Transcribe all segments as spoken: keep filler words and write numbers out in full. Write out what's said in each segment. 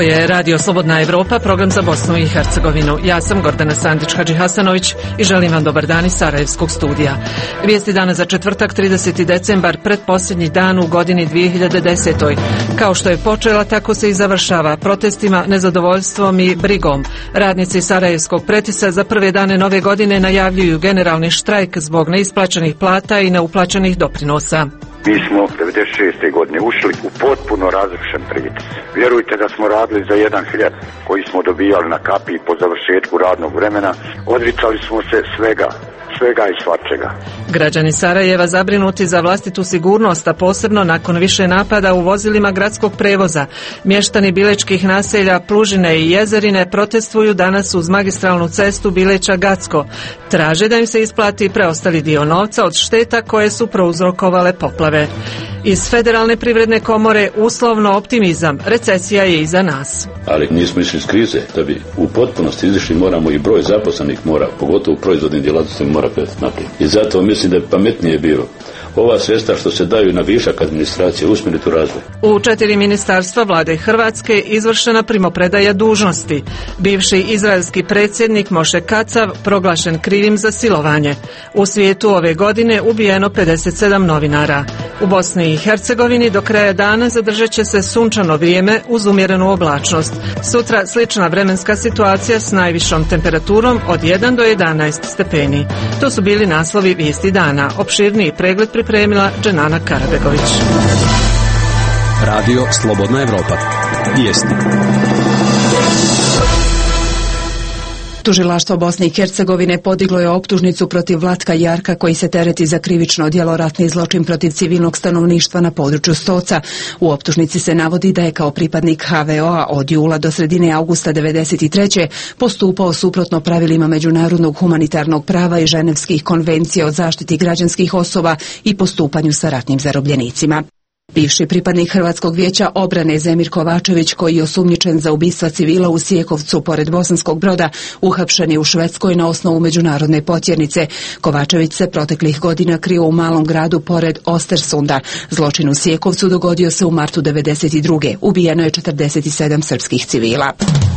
je Radio Slobodna Evropa, program za Bosnu i Hercegovinu. Ja sam Gordana Sandić-Hadži Hasanović i želim vam dobar dan iz Sarajevskog studija. Vijesti dana za četvrtak, trideseti decembar, pretposljednji dan u godini dvije hiljade desete. Kao što je počela, tako se i završava protestima, nezadovoljstvom i brigom. Radnici Sarajevskog Pretisa za prve dane nove godine najavljuju generalni štrajk zbog neisplaćenih plata i neuplaćenih doprinosa. Mi smo devedeset šeste. godine ušli u potpuno razrušen Prijetis. Vjerujte da smo radili za jedan hiljad koji smo dobijali na kapi po završetku radnog vremena. Odricali smo se svega. svega i svačega. Građani Sarajeva zabrinuti za vlastitu sigurnost, a posebno nakon više napada u vozilima gradskog prevoza. Mještani bilečkih naselja Plužine i Jezerine protestuju danas uz magistralnu cestu Bileća-Gacko. Traže da im se isplati preostali dio novca od šteta koje su prouzrokovale poplave. Iz Federalne privredne komore uslovno optimizam, recesija je iza nas. Ali nismo išli iz krize, da bi u potpunosti izišli moramo i broj zaposlenih mora, pogotovo u proizvodnim djelatnostima mora naprijed. I zato mislim da je pametnije bilo ova sredstva što se daju na višak administracije usmjeriti u razvoj. U četiri ministarstva vlade Hrvatske izvršena primopredaja dužnosti. Bivši izraelski predsjednik Moše Kacav proglašen krivim za silovanje. U svijetu ove godine ubijeno pedeset sedam novinara. U Bosni i Hercegovini do kraja dana zadržat će se sunčano vrijeme uz umjerenu oblačnost. Sutra slična vremenska situacija s najvišom temperaturom od jedan do jedanaest stepeni. To su bili naslovi vijesti dana. Opširniji pregled pripremila Dženana Karabegović. Radio Slobodna Evropa. Vijesti. Tužilaštvo Bosne i Hercegovine podiglo je optužnicu protiv Vlatka Jarka koji se tereti za krivično djelo ratni zločin protiv civilnog stanovništva na području Stoca. U optužnici se navodi da je kao pripadnik ha ve o-a od jula do sredine avgusta devedeset treće postupao suprotno pravilima međunarodnog humanitarnog prava i ženevskih konvencija o zaštiti građanskih osoba i postupanju sa ratnim zarobljenicima. Bivši pripadnik Hrvatskog vijeća obrane Zemir Kovačević, koji je osumnjičen za ubistva civila u Sijekovcu pored Bosanskog Broda, uhapšen je u Švedskoj na osnovu međunarodne potjernice. Kovačević se proteklih godina krio u malom gradu pored Ostersunda. Zločin u Sijekovcu dogodio se u martu devedeset druge. Ubijeno je četrdeset sedam srpskih civila.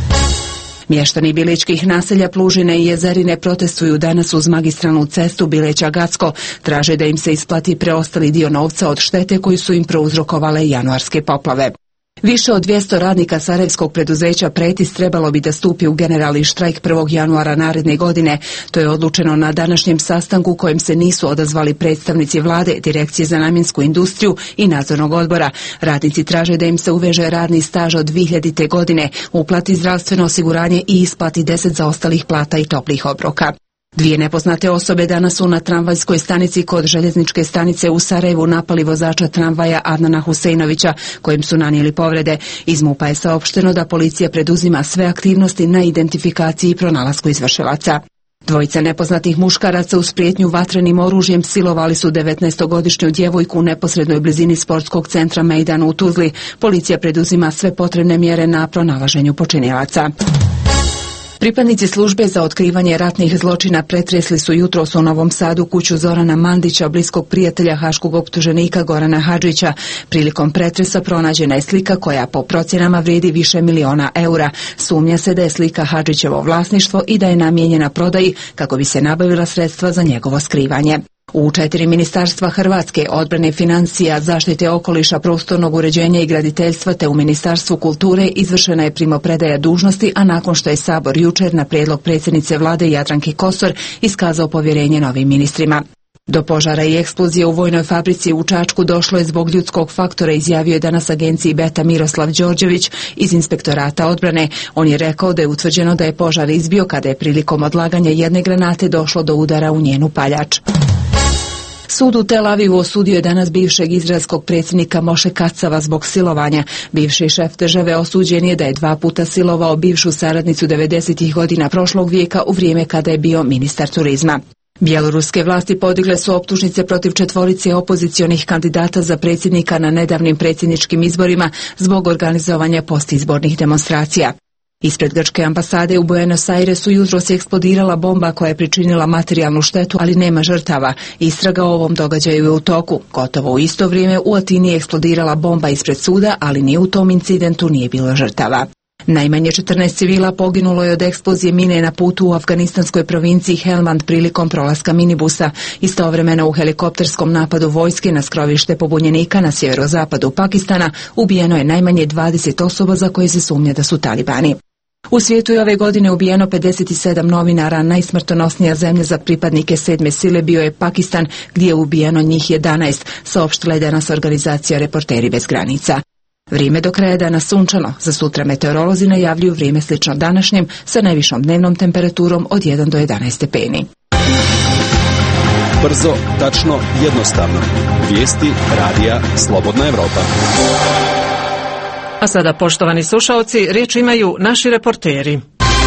Mještani biličkih naselja Plužine i Jezerine protestuju danas uz magistralnu cestu Bileća-Gacko. Traže da im se isplati preostali dio novca od štete koju su im prouzrokovale januarske poplave. Više od dvjesto radnika sarajevskog preduzeća Pretis trebalo bi da stupi u generalni štrajk prvog januara naredne godine. To je odlučeno na današnjem sastanku kojem se nisu odazvali predstavnici vlade, Direkcije za namjensku industriju i nadzornog odbora. Radnici traže da im se uveže radni staž od dvije hiljadite. godine, uplati zdravstveno osiguranje i isplati deset zaostalih plata i toplih obroka. Dvije nepoznate osobe danas su na tramvajskoj stanici kod željezničke stanice u Sarajevu napali vozača tramvaja Adnana Huseinovića, kojim su nanijeli povrede. Iz MUP-a je saopšteno da policija preduzima sve aktivnosti na identifikaciji i pronalasku izvršilaca. Dvojica nepoznatih muškaraca uz prijetnju vatrenim oružjem silovali su devetnaestogodišnju djevojku u neposrednoj blizini sportskog centra Mejdan u Tuzli. Policija preduzima sve potrebne mjere na pronalaženju počinilaca. Pripadnici službe za otkrivanje ratnih zločina pretresli su jutros u Novom Sadu kuću Zorana Mandića, bliskog prijatelja haškog optuženika Gorana Hadžića. Prilikom pretresa pronađena je slika koja po procjenama vrijedi više miliona eura. Sumnja se da je slika Hadžićevo vlasništvo i da je namijenjena prodaji kako bi se nabavila sredstva za njegovo skrivanje. U četiri ministarstva Hrvatske, odbrane, financija, zaštite okoliša, prostornog uređenja i graditeljstva te u Ministarstvu kulture izvršena je primopredaja dužnosti, a nakon što je Sabor jučer na prijedlog predsjednice vlade Jadranke Kosor iskazao povjerenje novim ministrima. Do požara i eksplozije u vojnoj fabrici u Čačku došlo je zbog ljudskog faktora, izjavio je danas agenciji Beta Miroslav Đorđević iz Inspektorata odbrane. On je rekao da je utvrđeno da je požar izbio kada je prilikom odlaganja jedne granate došlo do udara u njenu paljač. Sud u Tel Avivu osudio je danas bivšeg izraelskog predsjednika Moše Kacava zbog silovanja. Bivši šef države osuđen je da je dva puta silovao bivšu saradnicu devedesetih godina prošlog vijeka u vrijeme kada je bio ministar turizma. Bjeloruske vlasti podigle su optužnice protiv četvorice opozicionih kandidata za predsjednika na nedavnim predsjedničkim izborima zbog organizovanja postizbornih demonstracija. Ispred grčke ambasade u Buenos Airesu jutros je eksplodirala bomba koja je pričinila materijalnu štetu, ali nema žrtava. Istraga o ovom događaju je u toku. Gotovo u isto vrijeme u Atini je eksplodirala bomba ispred suda, ali ni u tom incidentu nije bilo žrtava. Najmanje četrnaest civila poginulo je od eksplozije mine na putu u afganistanskoj provinciji Helmand prilikom prolaska minibusa. Istovremeno u helikopterskom napadu vojske na skrovište pobunjenika na sjeverozapadu Pakistana ubijeno je najmanje dvadeset osoba za koje se sumnja da su talibani. U svijetu je ove godine ubijeno pedeset sedam novinara, najsmrtonosnija zemlja za pripadnike sedme sile bio je Pakistan, gdje je ubijeno njih jedanaest, saopštila je danas organizacija Reporteri bez granica. Vrijeme do kraja dana sunčano, za sutra meteorolozi najavljuju vrijeme slično današnjem sa najvišom dnevnom temperaturom od jedan do jedanaest stepeni. Brzo, tačno, jednostavno. Vijesti radija Slobodna Evropa. A sada, poštovani slušaoci, riječ imaju naši reporteri.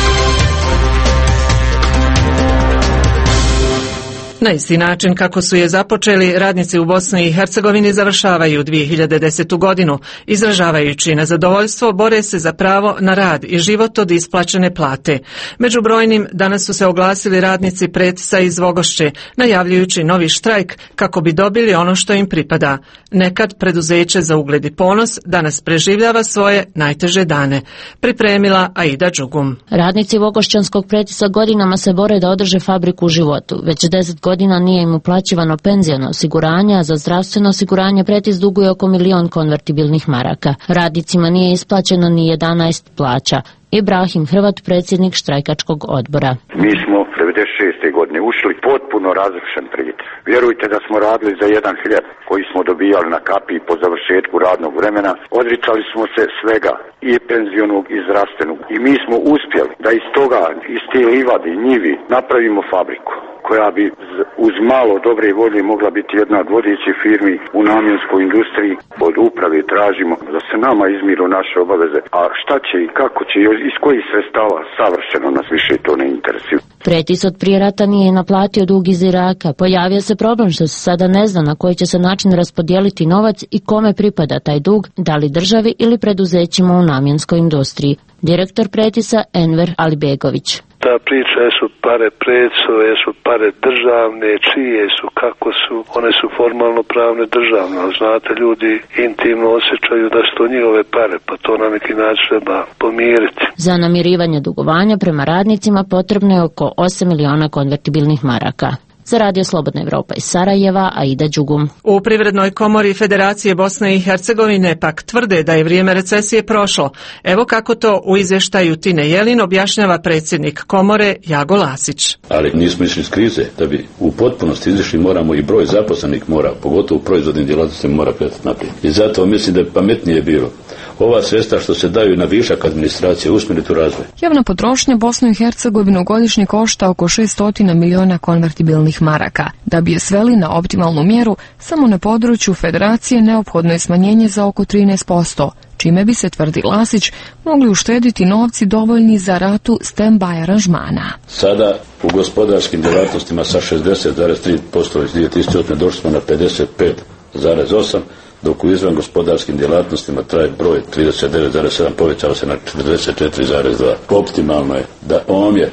Na isti način kako su je započeli, radnici u Bosni i Hercegovini završavaju dvije hiljade desetu godinu. Izražavajući nezadovoljstvo, bore se za pravo na rad i život od isplaćene plate. Među brojnim danas su se oglasili radnici Pretisa iz Vogošće, najavljujući novi štrajk kako bi dobili ono što im pripada. Nekad preduzeće za ugled i ponos danas preživljava svoje najteže dane. Pripremila Aida Đugum. Radnici Vogošćanskog Pretisa godinama se bore da održe fabriku u životu. Već deset godina nije im uplaćivano penziono osiguranje, a za zdravstveno osiguranje Pretis duguje oko milion konvertibilnih maraka. Radnicima nije isplaćeno ni jedanaest plaća. Ibrahim Hrvat, predsjednik štrajkačkog odbora. Mi smo devedeset šeste godine ušli potpuno razrušen prijetis. Vjerujte da smo radili za jedan hljeb koji smo dobijali na kapiji po završetku radnog vremena. Odricali smo se svega, i penzionog i zdravstvenog. I mi smo uspjeli da iz toga, iz te livade, njivi, napravimo fabriku koja bi uz malo dobre volje mogla biti jedna od vodećih firmi u namjenskoj industriji. Od uprave tražimo da se nama izmiru naše obaveze, a šta će i kako će i iz kojih sredstava, savršeno nas više to ne interesuje. Pretis od prije rata nije naplatio dug iz Iraka. Pojavio se problem što se sada ne zna na koji će se način raspodijeliti novac i kome pripada taj dug, da li državi ili preduzećima u namjenskoj industriji. Direktor Pretisa Enver Alibegović. Ta priča, jesu pare Pretso, jesu pare državne, čije su, kako su, one su formalno pravne državne, ali znate, ljudi intimno osjećaju da su to njihove pare, pa to na neki način treba pomiriti. Za namirivanje dugovanja prema radnicima potrebno je oko osam miliona konvertibilnih maraka. Za Radio Slobodna Evropa iz Sarajeva, Aida Đugum. U Privrednoj komori Federacije Bosne i Hercegovine pak tvrde da je vrijeme recesije prošlo. Evo kako to u izvještaju Tine Jelin objašnjava predsjednik komore Jago Lasić. Ali nismo išli iz krize. Da bi u potpunosti izišli moramo i broj zaposlenih mora, pogotovo u proizvodnim djelatnostima mora kretati naprijed. I zato mislim da je pametnije bilo ova sredstva što se daju na višak administracije usmjeriti u razvoj. Javna potrošnja Bosnu i Hercegovinu godišnje košta oko šessto miliona konvertibilnih maraka. Da bi je sveli na optimalnu mjeru, samo na području federacije neophodno je smanjenje za oko trinaest posto, čime bi se, tvrdi Lasić, mogli uštediti novci dovoljni za ratu stand-by aranžmana. Sada u gospodarskim djelatnostima sa šezdeset zarez tri posto iz dvije tisuće osme došli smo na pedeset pet zarez osam, dok u izvan gospodarskim djelatnostima taj broj trideset devet zarez sedam povećao se na četrdeset četiri zarez dva. Optimalno je da omjer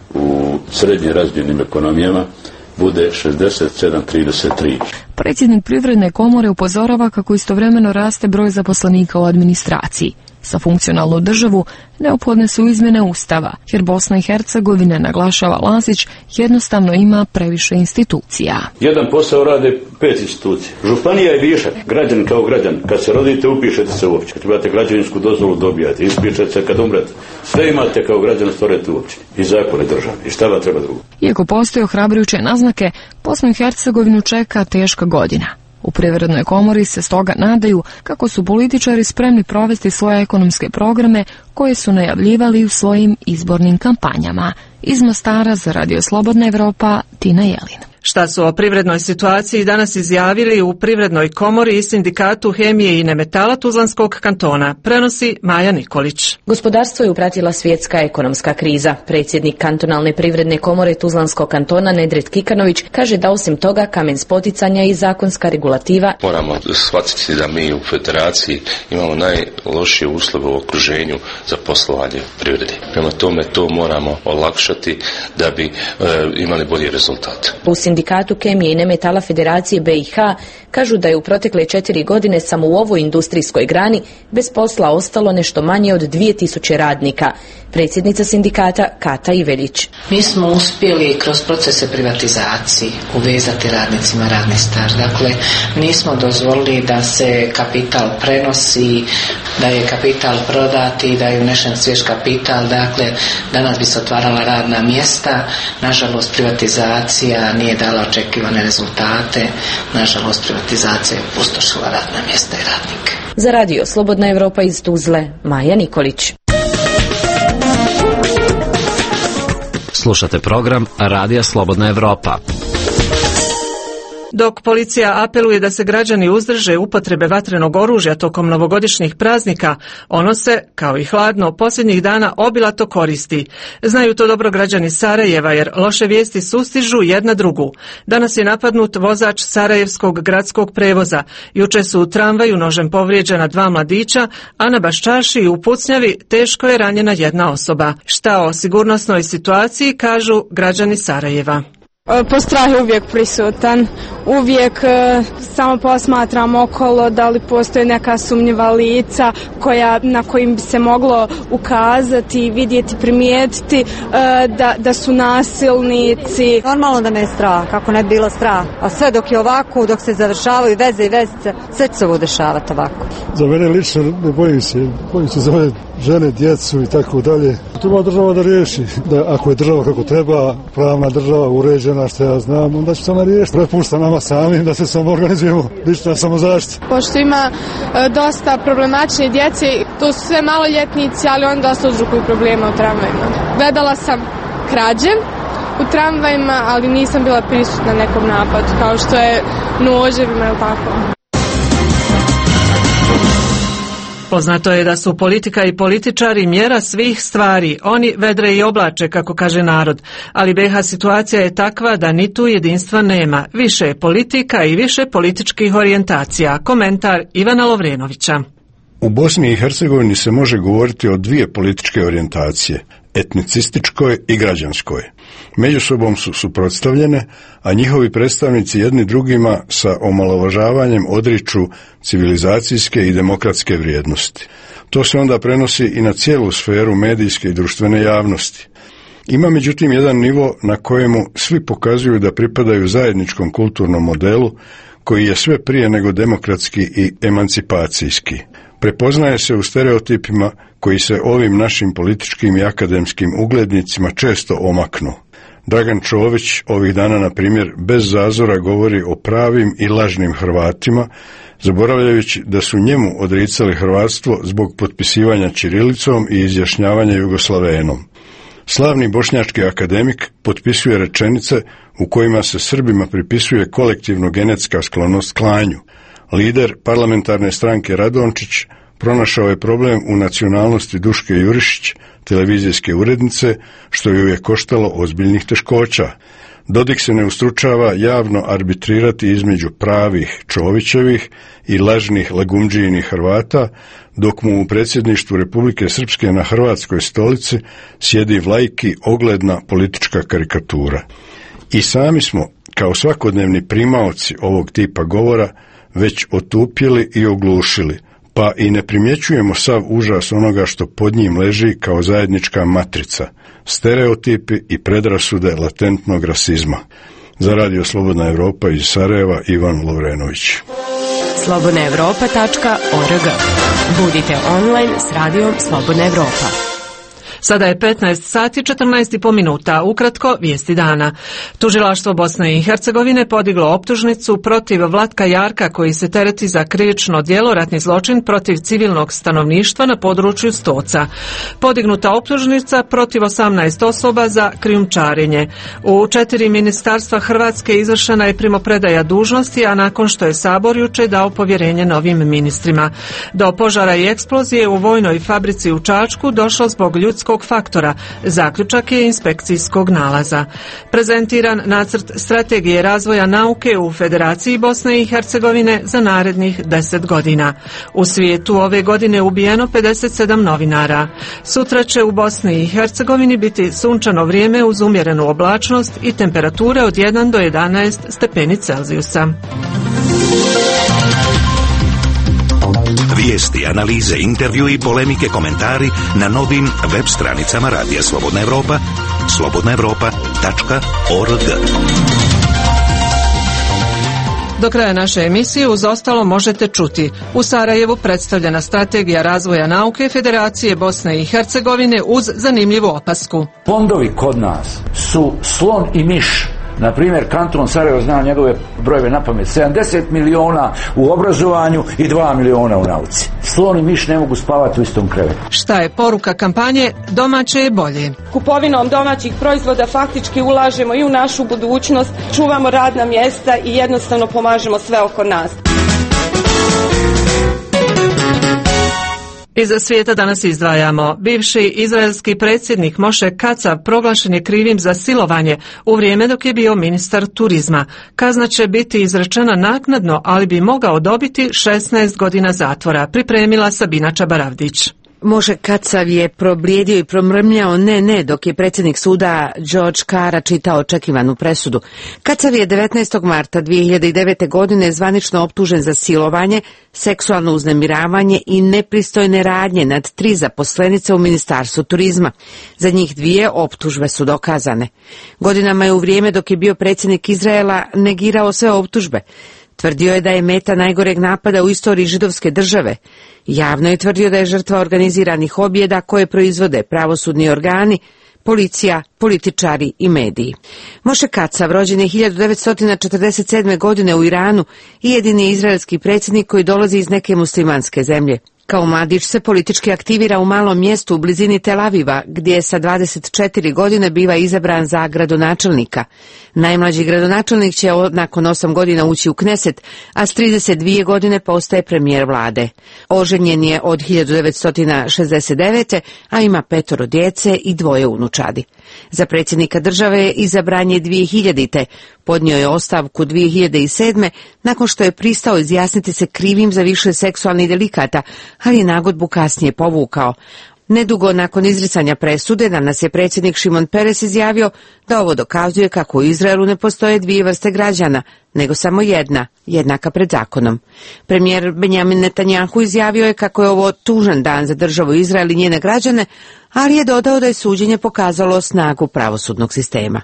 u srednje razvijenim ekonomijama bude šezdeset sedam trideset tri. Predsjednik Privredne komore upozorava kako istovremeno raste broj zaposlenika u administraciji. Za funkcionalnu državu neophodne su izmjene Ustava, jer Bosna i Hercegovina, naglašava Lasić, jednostavno ima previše institucija. Jedan posao rade pet institucija. Županija je višak, građan kao građan. Kad se rodite, upišete se uopće. Kad imate građevinsku dozvolu, dobijate. Ispišete se kad umrete. Sve imate kao građan, stvorite uopće. I zakone državne. I šta vam treba drugo? Iako postoje ohrabrujuće naznake, Bosnu i Hercegovinu čeka teška godina. U Privrednoj komori se stoga nadaju kako su političari spremni provesti svoje ekonomske programe koje su najavljivali u svojim izbornim kampanjama. Iz Mostara za Radio Slobodna Evropa, Tina Jelin. Šta su o privrednoj situaciji danas izjavili u Privrednoj komori i Sindikatu hemije i nemetala Tuzlanskog kantona, prenosi Maja Nikolić. Gospodarstvo je upratila svjetska ekonomska kriza. Predsjednik kantonalne Privredne komore Tuzlanskog kantona Nedret Kikanović kaže da osim toga kamen spoticanja i zakonska regulativa. Moramo shvatiti da mi u federaciji imamo najlošije uslove u okruženju za poslovanje privrede. Prema tome to moramo olakšati da bi e, imali bolji rezultat. U sindikatu kemije i nemetala Federacije B i H kažu da je u protekle četiri godine samo u ovoj industrijskoj grani bez posla ostalo nešto manje od dvije tisuće radnika. Predsjednica sindikata Kata Ivelić. Mi smo uspjeli kroz procese privatizacije uvezati radnicima radni staž. Dakle, nismo dozvolili da se kapital prenosi, da je kapital prodati, da je unešen svjež kapital. Dakle, danas bi se otvarala radna mjesta. Nažalost, privatizacija nije dala očekivane rezultate. Nažalost, privatizacija je opustošila radna mjesta i radnike. Za radio Slobodna Evropa iz Tuzle, Maja Nikolić. Slušate program Radija Slobodna Evropa. Dok policija apeluje da se građani uzdrže upotrebe vatrenog oružja tokom novogodišnjih praznika, ono se, kao i hladno, posljednjih dana obilato koristi. Znaju to dobro građani Sarajeva jer loše vijesti sustižu jedna drugu. Danas je napadnut vozač Sarajevskog gradskog prevoza. Juče su u tramvaju nožem povrijeđena dva mladića, a na Baščaši i u Pucnjavi teško je ranjena jedna osoba. Šta o sigurnosnoj situaciji kažu građani Sarajeva? Postrah je uvijek prisutan, uvijek e, samo posmatram okolo da li postoje neka sumnjiva lica koja, na kojim bi se moglo ukazati, vidjeti, primijetiti e, da, da su nasilnici. Normalno da me je strah, kako ne bi bilo strah, a sve dok je ovako, dok se završavaju veze i vezice, sve će se ovo dešavati ovako. Za mene lično ne bojim se, bojim se za ove žene, djecu i tako dalje. Treba država da riješi, da ako je država kako treba, pravna država uređena, što ja znam, onda će se ona riješiti. Prepušta nama samim da se samo organizujemo, lična samozaštita. Pošto ima e, dosta problematične djece, to su sve maloljetnici, ali oni dosta uzrokuju problema u tramvajima. Gledala sam krađe u tramvajima, ali nisam bila prisutna nekom napadu, kao što je noževima ili tako. Poznato je da su politika i političari mjera svih stvari. Oni vedre i oblače, kako kaže narod. Ali B iH situacija je takva da ni tu jedinstva nema. Više je politika i više političkih orijentacija. Komentar Ivana Lovrenovića. U Bosni i Hercegovini se može govoriti o dvije političke orijentacije, etnicističkoj i građanskoj. Međusobom su suprotstavljene, a njihovi predstavnici jedni drugima sa omalovažavanjem odriču civilizacijske i demokratske vrijednosti. To se onda prenosi i na cijelu sferu medijske i društvene javnosti. Ima međutim jedan nivo na kojemu svi pokazuju da pripadaju zajedničkom kulturnom modelu koji je sve prije nego demokratski i emancipacijski. Prepoznaje se u stereotipima koji se ovim našim političkim i akademskim uglednicima često omaknu. Dragan Čović ovih dana, na primjer, bez zazora govori o pravim i lažnim Hrvatima, zaboravljajući da su njemu odricali hrvatstvo zbog potpisivanja ćirilicom i izjašnjavanja jugoslavenom. Slavni bošnjački akademik potpisuje rečenice u kojima se Srbima pripisuje kolektivno genetska sklonost klanju. Lider parlamentarne stranke Radončić pronašao je problem u nacionalnosti Duške Jurišić, televizijske urednice, što ju je koštalo ozbiljnih teškoća. Dodik se ne ustručava javno arbitrirati između pravih Čovićevih i lažnih Legumdžijinih Hrvata, dok mu u predsjedništvu Republike Srpske na hrvatskoj stolici sjedi vlajki ogledna politička karikatura. I sami smo, kao svakodnevni primaoci ovog tipa govora, već otupjeli i oglušili, pa i ne primjećujemo sav užas onoga što pod njim leži kao zajednička matrica, stereotipi i predrasude latentnog rasizma. Za Radio Slobodna Evropa iz Sarajeva, Ivan Lovrenović. slobodna evropa tačka org. Budite online s Radijom Slobodna Evropa. Sada je petnaest sati četrnaest i po minuta. Ukratko, vijesti dana. Tužilaštvo Bosne i Hercegovine podiglo optužnicu protiv Vlatka Jarka koji se tereti za krivično djelo ratni zločin protiv civilnog stanovništva na području Stoca. Podignuta optužnica protiv osamnaest osoba za krijumčarenje. U četiri ministarstva Hrvatske izvršena je primopredaja dužnosti, a nakon što je Sabor juče dao povjerenje novim ministrima. Do požara i eksplozije u vojnoj fabrici u Čačku došlo zbog ljudske ljudskog faktora, zaključak je inspekcijskog nalaza. Prezentiran nacrt strategije razvoja nauke u Federaciji Bosne i Hercegovine za narednih deset godina. U svijetu ove godine ubijeno pedeset sedam novinara. Sutra će u Bosni i Hercegovini biti sunčano vrijeme uz umjerenu oblačnost i temperature od jedan do jedanaest stepeni Celzijusa. Vijesti, analize, intervju i polemike, komentari na novim web stranicama Radija Slobodna Evropa, slobodna evropa tačka org. Do kraja naše emisije uz ostalo možete čuti: u Sarajevu predstavljena strategija razvoja nauke Federacije Bosne i Hercegovine uz zanimljivu opasku. Fondovi kod nas su slon i miš. Na primjer, kanton Sarajevo zna njegove brojeve na pamet. sedamdeset miliona u obrazovanju i dva miliona u nauci. Slon i miš ne mogu spavati u istom krevetu. Šta je poruka kampanje? Domaće je bolje. Kupovinom domaćih proizvoda faktički ulažemo i u našu budućnost, čuvamo radna mjesta i jednostavno pomažemo sve oko nas. Iz svijeta danas izdvajamo: bivši izraelski predsjednik Moše Kacav proglašen je krivim za silovanje u vrijeme dok je bio ministar turizma. Kazna će biti izrečena naknadno, ali bi mogao dobiti šesnaest godina zatvora, pripremila Sabina Čabaravdić. Moše Kacav je problijedio i promrmljao ne, ne, dok je predsjednik suda George Kara čitao očekivanu presudu. Kacav je devetnaestog marta dvije hiljade devete. godine zvanično optužen za silovanje, seksualno uznemiravanje i nepristojne radnje nad tri zaposlenice u Ministarstvu turizma. Za njih dvije optužbe su dokazane. Godinama je u vrijeme dok je bio predsjednik Izraela negirao sve optužbe. Tvrdio je da je meta najgoreg napada u istoriji židovske države. Javno je tvrdio da je žrtva organiziranih objeda koje proizvode pravosudni organi, policija, političari i mediji. Moše Kacav rođen je hiljadu devetsto četrdeset sedme. godine u Iranu i jedini izraelski predsjednik koji dolazi iz neke muslimanske zemlje. Kao mladić se politički aktivira u malom mjestu u blizini Tel Aviva, gdje sa dvadeset četiri godine biva izabran za gradonačelnika. Najmlađi gradonačelnik će nakon osam godina ući u Kneset, a s trideset dvije godine postaje premijer vlade. Oženjen je od hiljadu devetsto šezdeset devete. a ima petoro djece i dvoje unučadi. Za predsjednika države je izabran je dvije hiljadite. Podnio je ostavku dvije hiljade sedme. nakon što je pristao izjasniti se krivim za više seksualnih delikata, ali je nagodbu kasnije povukao. Nedugo nakon izricanja presude, danas je predsjednik Šimon Peres izjavio da ovo dokazuje kako u Izraelu ne postoje dvije vrste građana, nego samo jedna, jednaka pred zakonom. Premijer Benjamin Netanjahu izjavio je kako je ovo tužan dan za državu Izrael i njene građane, ali je dodao da je suđenje pokazalo snagu pravosudnog sistema.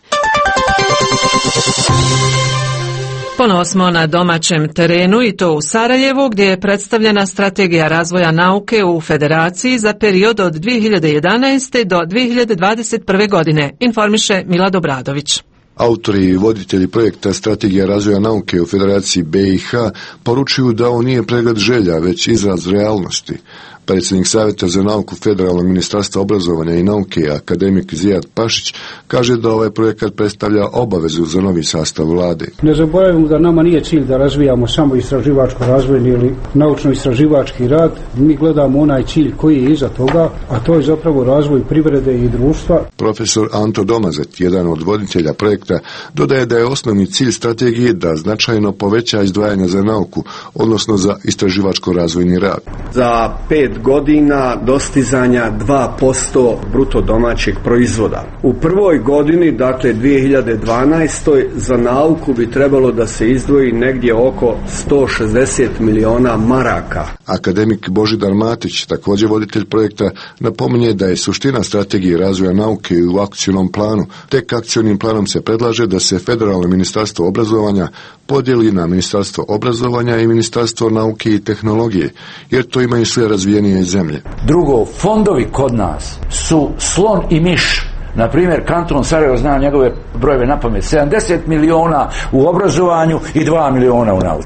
Ponovo smo na domaćem terenu i to u Sarajevu, gdje je predstavljena strategija razvoja nauke u Federaciji za period od dvije hiljade jedanaeste. do dvije hiljade dvadeset prve. godine, informiše Milad Obradović. Autori i voditelji projekta Strategija razvoja nauke u Federaciji B i H poručuju da ovo nije pregled želja, već izraz realnosti. Predsjednik Savjeta za nauku Federalnog ministarstva obrazovanja i nauke, akademik Zijad Pašić, kaže da ovaj projekat predstavlja obavezu za novi sastav vlade. Ne zaboravimo da nama nije cilj da razvijamo samo istraživačko razvojni ili naučno-istraživački rad. Mi gledamo onaj cilj koji je iza toga, a to je zapravo razvoj privrede i društva. Profesor Anto Domazet, jedan od voditelja projekta, dodaje da je osnovni cilj strategije da značajno poveća izdvajanja za nauku, odnosno za istraživačko razvojni rad. Za pet godina dostizanja dva posto bruto domaćeg proizvoda. U prvoj godini, dakle dvije hiljade dvanaeste. za nauku bi trebalo da se izdvoji negdje oko sto šezdeset miliona maraka. Akademik Božidar Matić, također voditelj projekta, napominje da je suština strategije razvoja nauke u akcionom planu. Tek akcionim planom se predlaže da se Federalno ministarstvo obrazovanja podijeli na Ministarstvo obrazovanja i Ministarstvo nauke i tehnologije, jer to imaju sve razvijenije zemlje. Drugo, fondovi kod nas su slon i miš. Na primjer, kanton Sarajevo zna njegove brojeve na pamet. sedamdeset miliona u obrazovanju i dva miliona u nauci.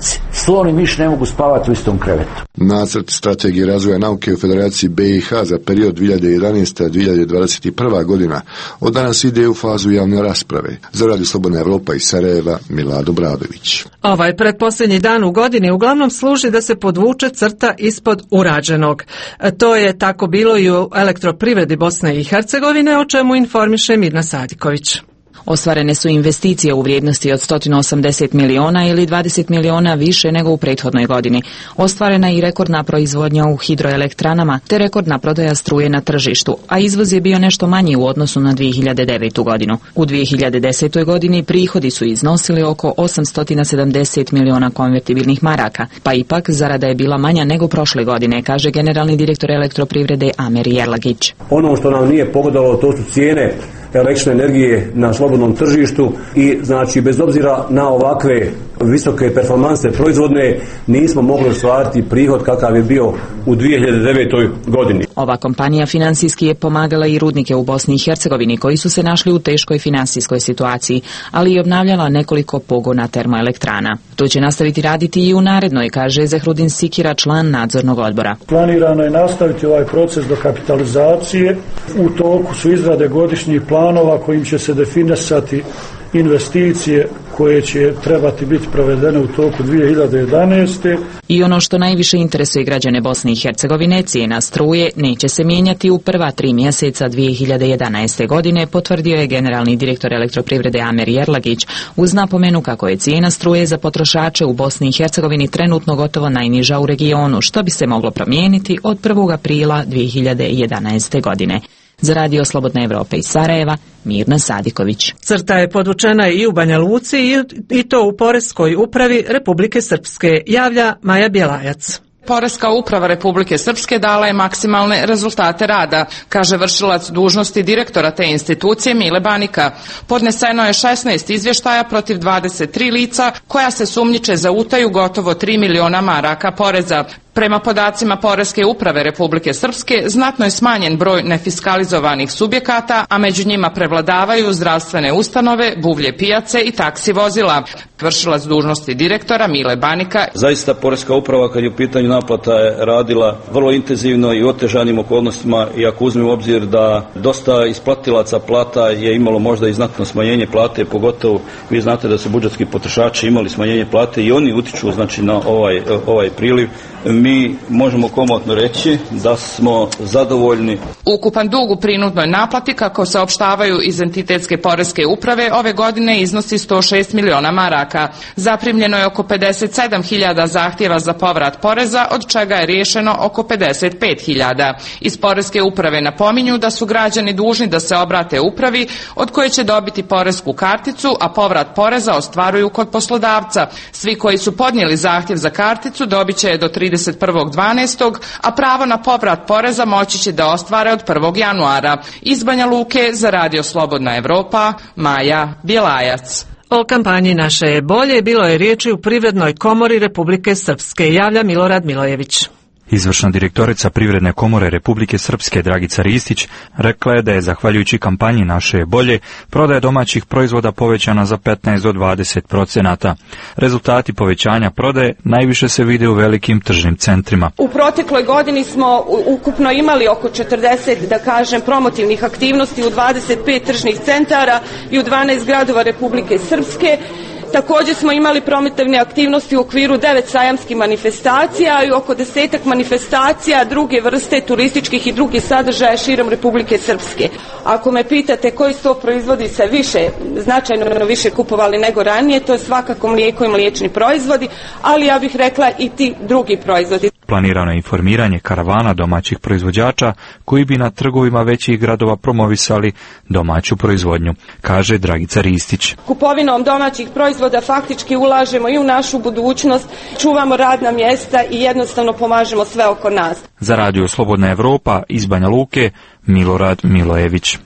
Slon i miš ne mogu spavati u istom krevetu. Nacrt strategije razvoja nauke u Federaciji B i H za period dvije hiljade jedanaeste do dvije hiljade dvadeset prva godina od danas ide u fazu javne rasprave. Za Radio Slobodna Evropa iz Sarajeva, Milado Bradović. Ovaj pretposljednji dan u godini uglavnom služi da se podvuče crta ispod urađenog. To je tako bilo i u elektroprivredi Bosne i Hercegovine, o čemu informiše Mirna Sadiković. Ostvarene su investicije u vrijednosti od sto osamdeset miliona ili dvadeset miliona više nego u prethodnoj godini. Ostvarena je i rekordna proizvodnja u hidroelektranama te rekordna prodaja struje na tržištu, a izvoz je bio nešto manji u odnosu na dvije hiljade devetu. godinu. U dvije hiljade desetoj. godini prihodi su iznosili oko osamsto sedamdeset miliona konvertibilnih maraka, pa ipak zarada je bila manja nego prošle godine, kaže generalni direktor elektroprivrede Amer Jerlagić. Ono što nam nije pogodalo, to su cijene električne energije na slobodnom tržištu i znači bez obzira na ovakve visoke performanse proizvodne nismo mogli ostvariti prihod kakav je bio u dvije hiljade devetoj. godini. Ova kompanija finansijski je pomagala i rudnike u Bosni i Hercegovini koji su se našli u teškoj finansijskoj situaciji, ali i obnavljala nekoliko pogona termoelektrana. To će nastaviti raditi i u narednoj, kaže Zehrudin Sikira, član nadzornog odbora. Planirano je nastaviti ovaj proces dokapitalizacije. U toku su izrade godišnjih planova kojim će se definisati investicije koje će trebati biti provedene u toku dvije hiljade jedanaeste. I ono što najviše interesuje građane Bosne i Hercegovine, cijena struje neće se mijenjati u prva tri mjeseca dvije hiljade jedanaeste. godine, potvrdio je generalni direktor elektroprivrede Amer Jerlagić, uz napomenu kako je cijena struje za potrošače u Bosni i Hercegovini trenutno gotovo najniža u regionu, što bi se moglo promijeniti od prvog aprila dvije hiljade jedanaeste. godine. Za Radio Slobodna Evropa iz Sarajeva, Mirna Sadiković. Crta je podvučena i u Banja Luci i to u Poreskoj upravi Republike Srpske, javlja Maja Bjelajac. Poreska uprava Republike Srpske dala je maksimalne rezultate rada, kaže vršilac dužnosti direktora te institucije Mile Banika. Podneseno je šesnaest izvještaja protiv dvadeset tri lica koja se sumnjiče za utaju gotovo tri miliona maraka poreza. Prema podacima Poreske uprave Republike Srpske, znatno je smanjen broj nefiskalizovanih subjekata, a među njima prevladavaju zdravstvene ustanove, buvlje pijace i taksi vozila. Vršilac dužnosti direktora Mile Banika. Zaista Poreska uprava kad je u pitanju naplata je radila vrlo intenzivno i u otežanim okolnostima, i ako uzmemo u obzir da dosta isplatilaca plata je imalo možda i znatno smanjenje plate, pogotovo vi znate da su budžetski potrošači imali smanjenje plate i oni utiču znači na ovaj, ovaj priliv. Mi možemo komotno reći da smo zadovoljni. Ukupan dug u prinudnoj naplati, kako saopštavaju iz entitetske poreske uprave, ove godine iznosi sto šest miliona maraka. Zaprimljeno je oko pedeset sedam hiljada zahtjeva za povrat poreza, od čega je riješeno oko pedeset pet hiljada. Iz poreske uprave napominju da su građani dužni da se obrate upravi, od koje će dobiti poresku karticu, a povrat poreza ostvaruju kod poslodavca. Svi koji su podnijeli zahtjev za karticu dobit će je do trideset prvog dvanaestog. a pravo na povrat poreza moći će da ostvare od prvog januara. Iz Banja Luke za Radio Slobodna Evropa, Maja Bjelajac. O kampanji Naše je bolje bilo je riječi u Privrednoj komori Republike Srpske, javlja Milorad Milojević. Izvršna direktorica Privredne komore Republike Srpske Dragica Ristić rekla je da je zahvaljujući kampanji Naše je bolje prodaja domaćih proizvoda povećana za petnaest do dvadeset procenata. Rezultati povećanja prodaje najviše se vide u velikim tržnim centrima. U protekloj godini smo ukupno imali oko četrdeset, da kažem, promotivnih aktivnosti u dvadeset pet tržnih centara i u dvanaest gradova Republike Srpske. Također smo imali promotivne aktivnosti u okviru devet sajamskih manifestacija i oko desetak manifestacija druge vrste turističkih i drugih sadržaja širom Republike Srpske. Ako me pitate koji su to proizvodi se više, značajno više kupovali nego ranije, to je svakako mlijeko i mliječni proizvodi, ali ja bih rekla i ti drugi proizvodi. Planirano je informiranje karavana domaćih proizvođača koji bi na trgovima većih gradova promovisali domaću proizvodnju, kaže Dragica Ristić. Kupovinom domaćih proizvoda faktički ulažemo i u našu budućnost, čuvamo radna mjesta i jednostavno pomažemo sve oko nas. Za Radio Slobodna Evropa iz Banja Luke, Milorad Milojević.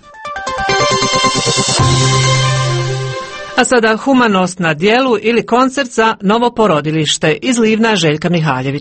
A sada Humanost na djelu ili koncert za novo porodilište iz Livna, Željka Mihaljević.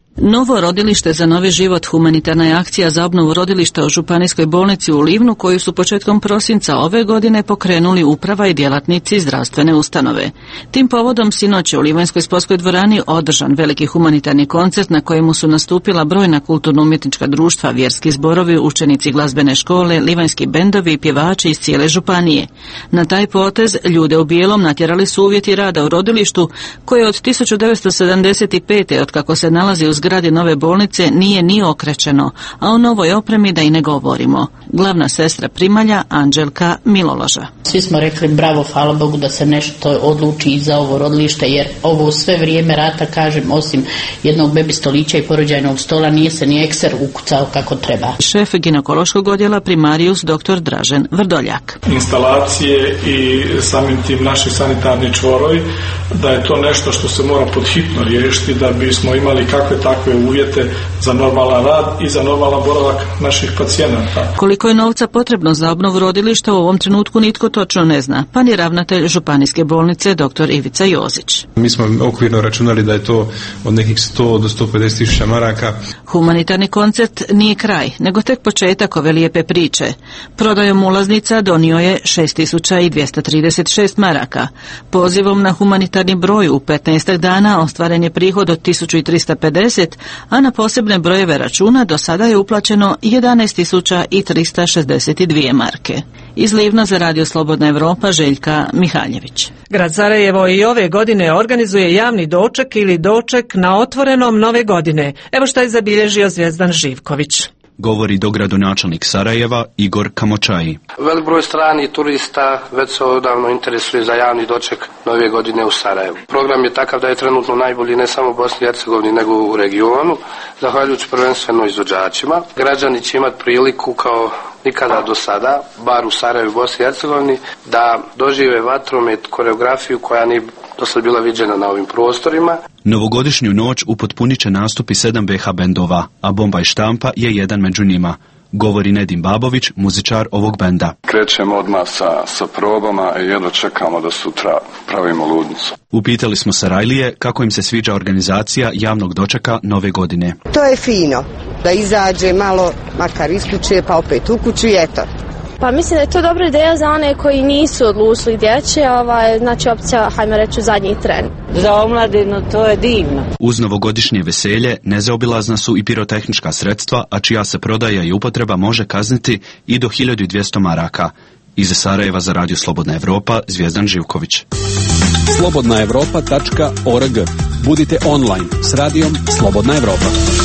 Novo rodilište za novi život humanitarna je akcija za obnovu rodilišta u Županijskoj bolnici u Livnu koju su početkom prosinca ove godine pokrenuli uprava i djelatnici zdravstvene ustanove. Tim povodom sinoć je u Livanjskoj sportskoj dvorani održan veliki humanitarni koncert na kojemu su nastupila brojna kulturno-umjetnička društva, vjerski zborovi, učenici glazbene škole, livanjski bendovi i pjevači iz cijele županije. Na taj potez ljude u bijelom natjerali su uvjeti rada u rodilištu koje od tisuću devetsto sedamdeset pete od kako se nalazi u zgradi nove bolnice nije ni okrećeno, a o novoj opremi da i ne govorimo. Glavna sestra primalja Anđelka Miloloža. Svi smo rekli bravo, hvala Bogu da se nešto odluči i za ovo rodilište, jer ovo sve vrijeme rata, kažem, osim jednog bebi stolića i porođajnog stola, nije se ni ekser ukucao kako treba. Šef ginekološkog odjela primarijus dr. Dražen Vrdoljak. Instalacije i samim tim naši sanitarni čvorovi, da je to nešto što se mora podhitno riješiti da bismo imali kakve takve uvjete za normalan rad i za normalan boravak naših pacijenata. Koliko je novca potrebno za obnovu rodilišta u ovom trenutku nitko točno ne zna, pa ni ravnatelj županijske bolnice dr. Ivica Jozić. Mi smo okvirno računali da je to od nekih sto do sto pedeset tisuća maraka. Humanitarni koncert nije kraj, nego tek početak ove lijepe priče. Prodajom ulaznica donio je šest tisuća dvjesto trideset šest maraka. Pozivom na humanitarni broj u petnaest dana ostvaren je prihod od tisuću tristo pedeset, a na posebne brojeve računa do sada je uplaćeno jedanaest tisuća tristo šezdeset dvije marke. Iz Livna za Radio Slobodna Evropa Željka Mihaljević. Grad Sarajevo i ove godine organizuje javni doček ili doček na otvorenom nove godine. Evo što je zabilježio Zvijezdan Živković. Govori dogradonačelnik Sarajeva Igor Kamočaji. Velik broj stranih turista već se odavno interesuje za javni doček nove godine u Sarajevu. Program je takav da je trenutno najbolji ne samo u Bosni i Hercegovini nego u regionu, zahvaljujući prvenstveno izvođačima. Građani će imati priliku kao nikada do sada, bar u Sarajevu i Bosni i Hercegovini, da dožive vatromet, koreografiju koja nije do sad bila viđena na ovim prostorima. Novogodišnju noć upotpunit će nastupi sedam be ha bendova, a Bomba i štampa je jedan među njima. Govori Nedim Babović, muzičar ovog benda. Krećemo odmah sa, sa probama i jedno čekamo da sutra pravimo ludnicu. Upitali smo Sarajlije kako im se sviđa organizacija javnog dočeka nove godine. To je fino, da izađe malo, makar isključuje pa opet u kuću i eto. Pa mislim da je to dobra ideja za one koji nisu odlučili gdje će, ovaj, znači opcija, hajmo reći, u zadnji tren. Za omladinu to je divno. Uz novogodišnje veselje nezaobilazna su i pirotehnička sredstva, a čija se prodaja i upotreba može kazniti i do hiljadu dvjesto maraka. Iz Sarajeva za Radio Slobodna Evropa, Zvijezdan Živković. slobodna evropa tačka org. Budite online s radijom Slobodna Evropa.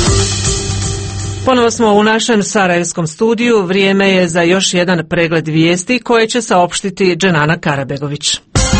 Ponovo smo u našem sarajevskom studiju. Vrijeme je za još jedan pregled vijesti koje će saopštiti Dženana Karabegović.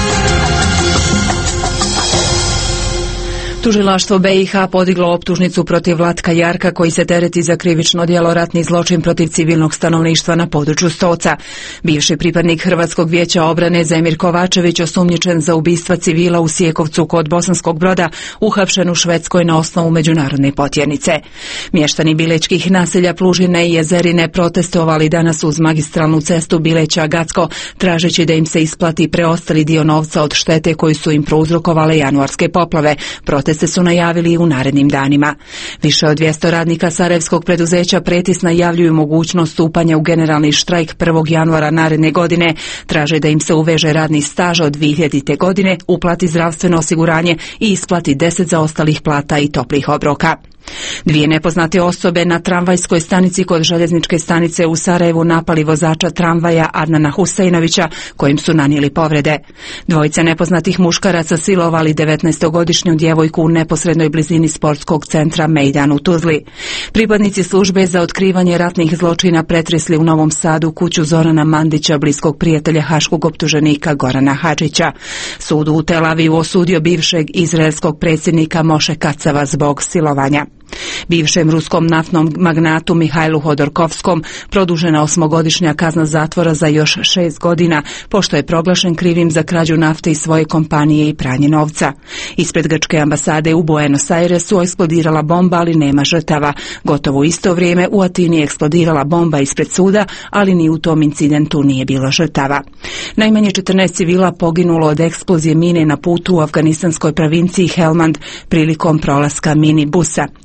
Tužilaštvo be i ha podiglo optužnicu protiv Vlatka Jarka koji se tereti za krivično djelo ratni zločin protiv civilnog stanovništva na području Stoca. Bivši pripadnik Hrvatskog vijeća obrane Zemir Kovačević osumnjičen za ubistva civila u Sjekovcu kod Bosanskog Broda, uhapšen u Švedskoj na osnovu međunarodne potjernice. Mještani bilečkih naselja Plužine i Jezerine protestovali danas uz magistralnu cestu Bileća-Gacko, tražeći da im se isplati preostali dio novca od štete koju su im prouzrokovale januarske poplave. Proteste su najavili i u narednim danima. Više od dvjesto radnika sarajevskog preduzeća Pretis najavljuju mogućnost stupanja u generalni štrajk prvog januara naredne godine. Traže da im se uveže radni staž od dvije hiljadite godine, uplati zdravstveno osiguranje i isplati deset zaostalih plata i toplih obroka. Dvije nepoznate osobe na tramvajskoj stanici kod željezničke stanice u Sarajevu napali vozača tramvaja Adnana Huseinovića, kojim su nanijeli povrede. Dvojica nepoznatih muškaraca silovali devetnaestogodišnju djevojku u neposrednoj blizini sportskog centra Mejdan u Tuzli. Pripadnici službe za otkrivanje ratnih zločina pretresli u Novom Sadu kuću Zorana Mandića, bliskog prijatelja haškog optuženika Gorana Hadžića. Sud u Tel Avivu osudio bivšeg izraelskog predsjednika Moše Kacava zbog silovanja. Bivšem ruskom naftnom magnatu Mihajlu Hodorkovskom produžena osmogodišnja kazna zatvora za još šest godina, pošto je proglašen krivim za krađu nafte iz svoje kompanije i pranje novca. Ispred grčke ambasade u Buenos Airesu eksplodirala bomba, ali nema žrtava. Gotovo u isto vrijeme u Atini je eksplodirala bomba ispred suda, ali ni u tom incidentu nije bilo žrtava. Najmanje četrnaest civila poginulo od eksplozije mine na putu u afganistanskoj provinciji Helmand prilikom prolaska mini busa.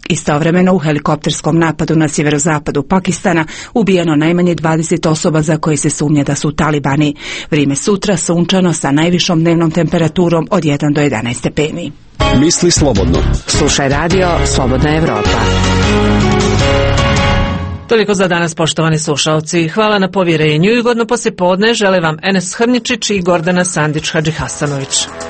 Istovremeno u helikopterskom napadu na sjeverozapadu Pakistana ubijeno najmanje dvadeset osoba za koje se sumnja da su talibani. Vrijeme sutra sunčano sa najvišom dnevnom temperaturom od jedan do jedanaest stepeni. Misli slobodno. Slušaj radio Slobodna Evropa. Toliko za danas, poštovani slušalci. Hvala na povjerenju i ugodno poslijepodne žele vam Enes Hrničić i Gordana Sandić Hadžihasanović.